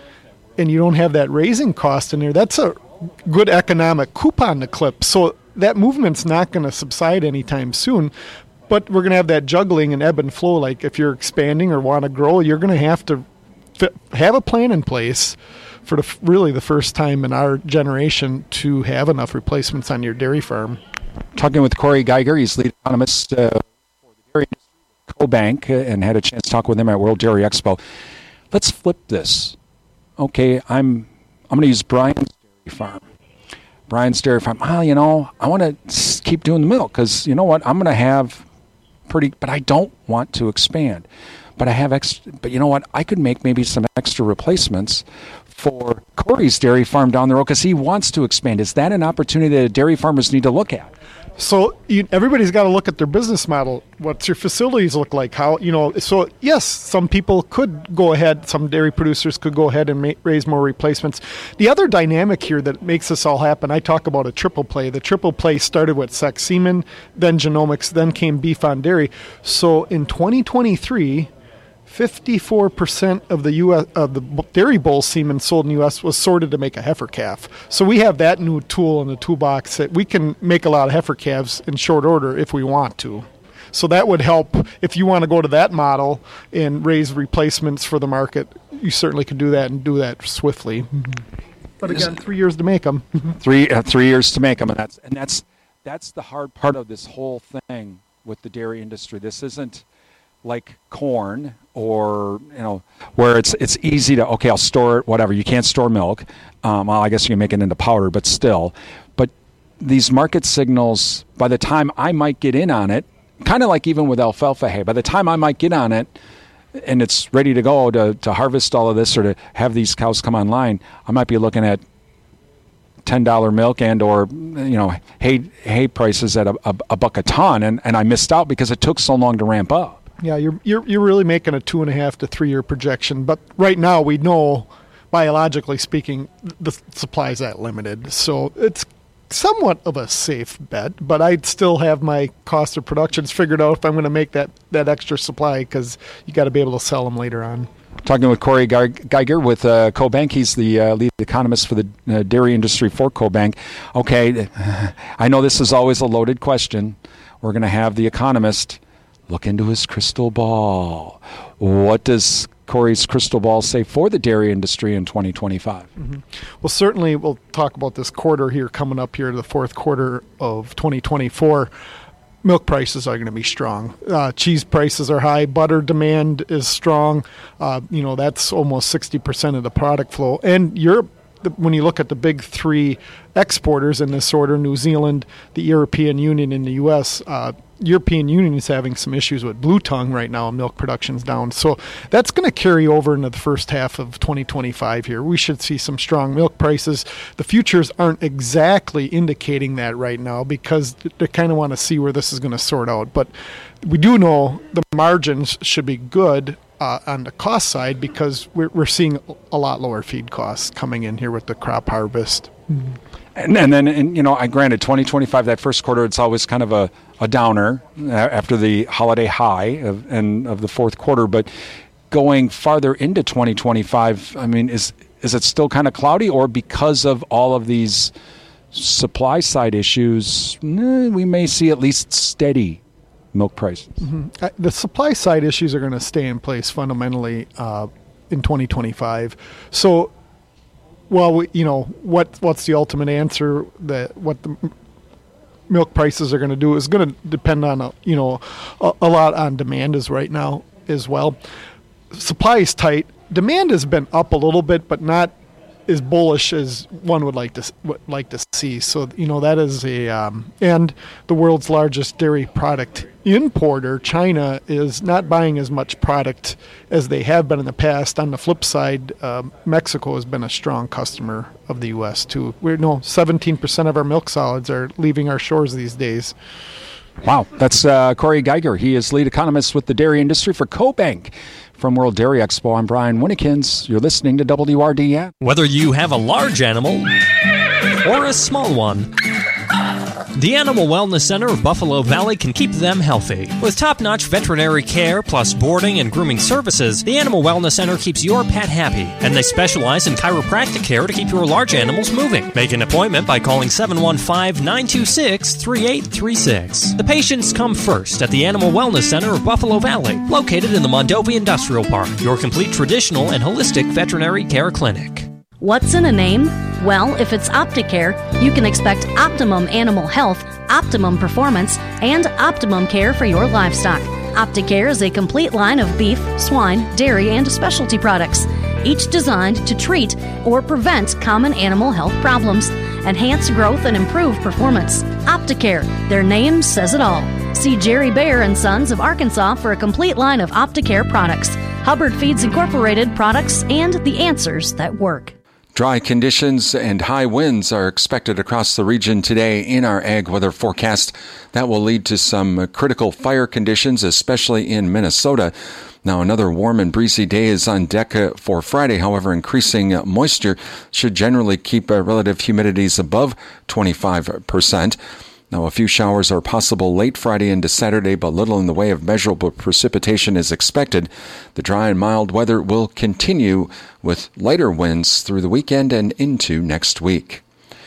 and you don't have that raising cost in there, that's a good economic coupon to clip. So that movement's not going to subside anytime soon. But we're going to have that juggling and ebb and flow. Like if you're expanding or want to grow, you're going to have to fit, have a plan in place for the, really the first time in our generation to have enough replacements on your dairy farm. Talking with Corey Geiger, he's lead economist uh, for the dairy industry, CoBank, uh, and had a chance to talk with him at World Dairy Expo. Let's flip this. Okay, I'm I'm going to use Brian's dairy farm. Brian's dairy farm. Well, you know, I want to keep doing the milk because you know what? I'm going to have pretty, but I don't want to expand. But I have extra, but you know what? I could make maybe some extra replacements for Corey's dairy farm down the road because he wants to expand. Is that an opportunity that dairy farmers need to look at? So you, everybody's got to look at their business model. What's your facilities look like? How, you know, so yes, some people could go ahead, some dairy producers could go ahead and ma- raise more replacements. The other dynamic here that makes this all happen, I talk about a triple play. The triple play started with sex semen, then genomics, then came beef on dairy. So in twenty twenty-three, fifty-four percent of the U S of the dairy bull semen sold in the U S was sorted to make a heifer calf. So we have that new tool in the toolbox that we can make a lot of heifer calves in short order if we want to. So that would help if you want to go to that model and raise replacements for the market. You certainly can do that and do that swiftly. But again, three years to make them. three uh, three years to make them, and that's and that's that's the hard part of this whole thing with the dairy industry. This isn't like corn or, you know, where it's it's easy to, okay, I'll store it, whatever. You can't store milk. Um, well, I guess you can make it into powder, but still. But these market signals, by the time I might get in on it, kind of like even with alfalfa hay, by the time I might get on it and it's ready to go to, to harvest all of this or to have these cows come online, I might be looking at ten dollars milk and or, you know, hay hay prices at a, a, a buck a ton, and, and I missed out because it took so long to ramp up. Yeah, you're you're you're really making a two and a half to three year projection. But right now we know, biologically speaking, the supply is that limited. So it's somewhat of a safe bet. But I'd still have my cost of productions figured out if I'm going to make that, that extra supply, because you got to be able to sell them later on. Talking with Corey Geiger with uh, CoBank. He's the uh, lead economist for the uh, dairy industry for CoBank. Okay, I know this is always a loaded question. We're going to have the economist look into his crystal ball. What does Corey's crystal ball say for the dairy industry in twenty twenty-five? Mm-hmm. Well, certainly we'll talk about this quarter here coming up here, the fourth quarter of twenty twenty-four. milk prices are going to be strong. Uh, cheese prices are high. Butter demand is strong. Uh, you know, that's almost sixty percent of the product flow. And Europe, when you look at the big three exporters in this order, New Zealand, the European Union, and the U S, uh, European Union is having some issues with blue tongue right now, and milk production's down. So that's going to carry over into the first half of twenty twenty-five here. We should see some strong milk prices. The futures aren't exactly indicating that right now because they kind of want to see where this is going to sort out. But we do know the margins should be good uh, on the cost side because we're, we're seeing a lot lower feed costs coming in here with the crop harvest. Mm-hmm. And, and then, and, you know, I granted twenty twenty-five, that first quarter, it's always kind of a, a downer after the holiday high of, and of the fourth quarter. But going farther into twenty twenty-five, I mean, is is it still kind of cloudy, or because of all of these supply side issues, eh, we may see at least steady milk prices? Mm-hmm. Uh, the supply side issues are going to stay in place fundamentally uh, in twenty twenty-five. So, well, we, you know, what what's the ultimate answer? That what the milk prices are going to do is going to depend on a, you know a, a lot on demand as right now as well. Supply is tight. Demand has been up a little bit, but not as bullish as one would like to would like to see. So, you know, that is a um, and the world's largest dairy product importer, China, is not buying as much product as they have been in the past. On the flip side, uh, Mexico has been a strong customer of the U S too. We know seventeen percent of our milk solids are leaving our shores these days. Wow, that's uh, Corey Geiger. He is lead economist with the dairy industry for CoBank. From World Dairy Expo, I'm Brian Winnikins. You're listening to W R D N. Whether you have a large animal or a small one, the Animal Wellness Center of Buffalo Valley can keep them healthy. With top-notch veterinary care plus boarding and grooming services, the Animal Wellness Center keeps your pet happy, and they specialize in chiropractic care to keep your large animals moving. Make an appointment by calling seven one five, nine two six, three eight three six. The patients come first at the Animal Wellness Center of Buffalo Valley, located in the Mondovi Industrial Park, your complete traditional and holistic veterinary care clinic. What's in a name? Well, if it's Opticare, you can expect optimum animal health, optimum performance, and optimum care for your livestock. Opticare is a complete line of beef, swine, dairy, and specialty products, each designed to treat or prevent common animal health problems, enhance growth, and improve performance. Opticare, their name says it all. See Jerry Bear and Sons of Arkansas for a complete line of Opticare products, Hubbard Feeds Incorporated products, and the answers that work. Dry conditions and high winds are expected across the region today in our ag weather forecast. That will lead to some critical fire conditions, especially in Minnesota. Now, another warm and breezy day is on deck for Friday. However, increasing moisture should generally keep relative humidities above twenty-five percent. Now, a few showers are possible late Friday into Saturday, but little in the way of measurable precipitation is expected. The dry and mild weather will continue with lighter winds through the weekend and into next week.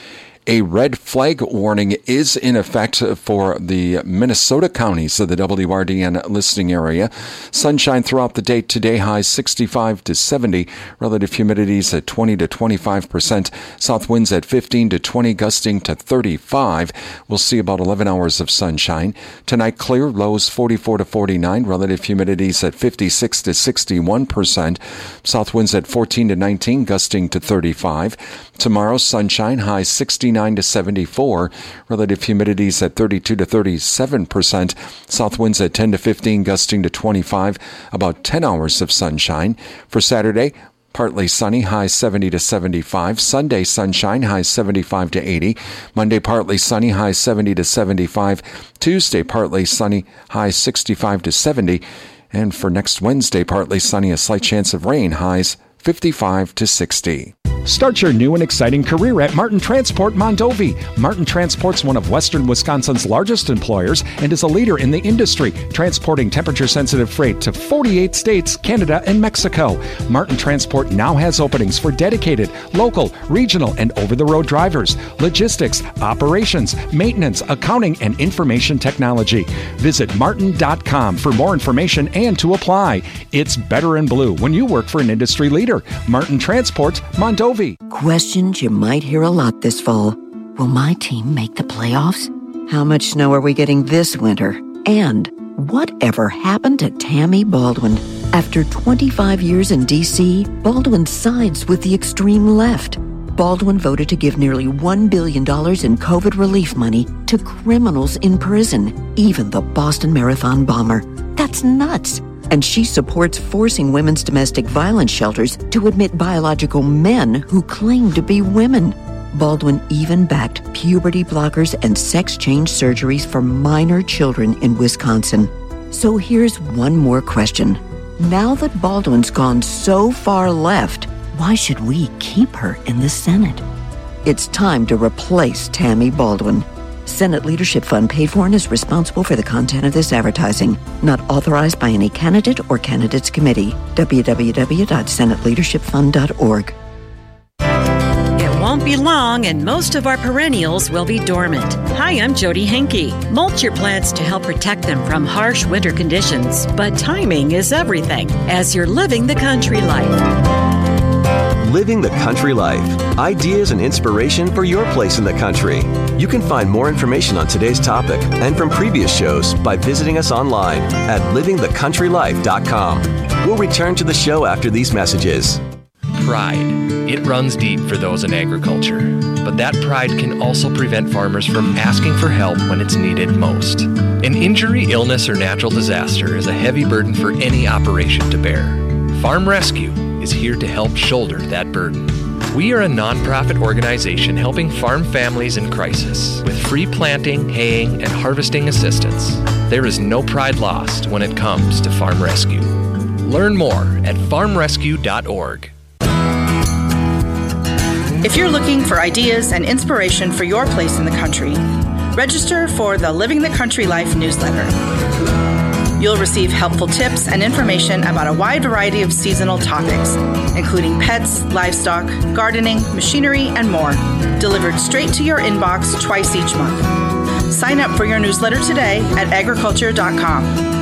A red flag warning is in effect for the Minnesota counties of the W R D N listing area. Sunshine throughout the day today, highs sixty-five to seventy. Relative humidities at twenty to twenty-five percent. South winds at fifteen to twenty, gusting to thirty-five. We'll see about eleven hours of sunshine. Tonight, clear, lows forty-four to forty-nine. Relative humidities at fifty-six to sixty-one percent. South winds at fourteen to nineteen, gusting to thirty-five. Tomorrow, sunshine, highs sixty-nine to seventy-four. Relative humidities at thirty-two to thirty-seven percent. South winds at ten to fifteen, gusting to twenty-five. About ten hours of sunshine. For Saturday, partly sunny, highs seventy to seventy-five. Sunday, sunshine, highs seventy-five to eighty. Monday, partly sunny, highs seventy to seventy-five. Tuesday, partly sunny, highs sixty-five to seventy. And for next Wednesday, partly sunny, a slight chance of rain, highs fifty-five to sixty. Start your new and exciting career at Martin Transport Mondovi. Martin Transport's one of Western Wisconsin's largest employers and is a leader in the industry, transporting temperature-sensitive freight to forty-eight states, Canada, and Mexico. Martin Transport now has openings for dedicated, local, regional, and over-the-road drivers, logistics, operations, maintenance, accounting, and information technology. Visit martin dot com for more information and to apply. It's better in blue when you work for an industry leader. Martin Transport Mondovi. Questions you might hear a lot this fall. Will my team make the playoffs? How much snow are we getting this winter? And whatever happened to Tammy Baldwin? After twenty-five years in D C, Baldwin sides with the extreme left. Baldwin voted to give nearly one billion dollars in COVID relief money to criminals in prison, even the Boston Marathon bomber. That's nuts. And she supports forcing women's domestic violence shelters to admit biological men who claim to be women. Baldwin even backed puberty blockers and sex change surgeries for minor children in Wisconsin. So here's one more question. Now that Baldwin's gone so far left, why should we keep her in the Senate? It's time to replace Tammy Baldwin. Senate Leadership Fund paid for and is responsible for the content of this advertising. Not authorized by any candidate or candidates committee. w w w dot senate leadership fund dot org. It won't be long and most of our perennials will be dormant. Hi, I'm Jody Henke. Mulch your plants to help protect them from harsh winter conditions, but timing is everything as you're living the country life. Living the Country Life. Ideas and inspiration for your place in the country. You can find more information on today's topic and from previous shows by visiting us online at living the country life dot com. We'll return to the show after these messages. Pride. It runs deep for those in agriculture. But that pride can also prevent farmers from asking for help when it's needed most. An injury, illness, or natural disaster is a heavy burden for any operation to bear. Farm Rescue is here to help shoulder that burden. We are a nonprofit organization helping farm families in crisis with free planting, haying, and harvesting assistance. There is no pride lost when it comes to Farm Rescue. Learn more at farm rescue dot org. If you're looking for ideas and inspiration for your place in the country, register for the Living the Country Life newsletter. You'll receive helpful tips and information about a wide variety of seasonal topics, including pets, livestock, gardening, machinery, and more, delivered straight to your inbox twice each month. Sign up for your newsletter today at agriculture dot com.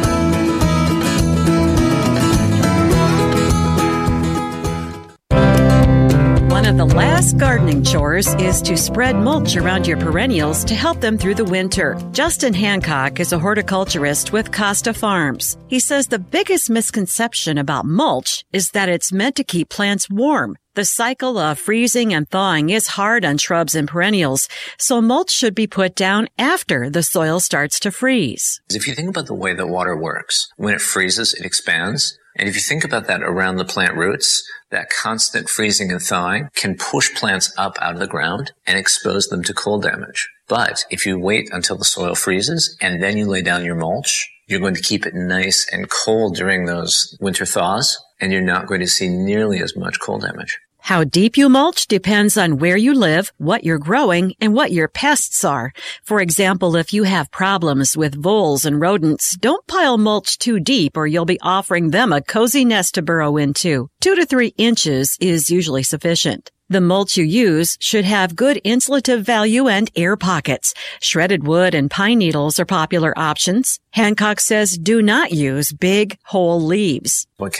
One of the last gardening chores is to spread mulch around your perennials to help them through the winter. Justin Hancock is a horticulturist with Costa Farms. He says the biggest misconception about mulch is that it's meant to keep plants warm. The cycle of freezing and thawing is hard on shrubs and perennials, so mulch should be put down after the soil starts to freeze. If you think about the way that water works, when it freezes, it expands. And if you think about that around the plant roots, that constant freezing and thawing can push plants up out of the ground and expose them to cold damage. But if you wait until the soil freezes and then you lay down your mulch, you're going to keep it nice and cold during those winter thaws, and you're not going to see nearly as much cold damage. How deep you mulch depends on where you live, what you're growing, and what your pests are. For example, if you have problems with voles and rodents, don't pile mulch too deep or you'll be offering them a cozy nest to burrow into. Two to three inches is usually sufficient. The mulch you use should have good insulative value and air pockets. Shredded wood and pine needles are popular options. Hancock says do not use big, whole leaves. What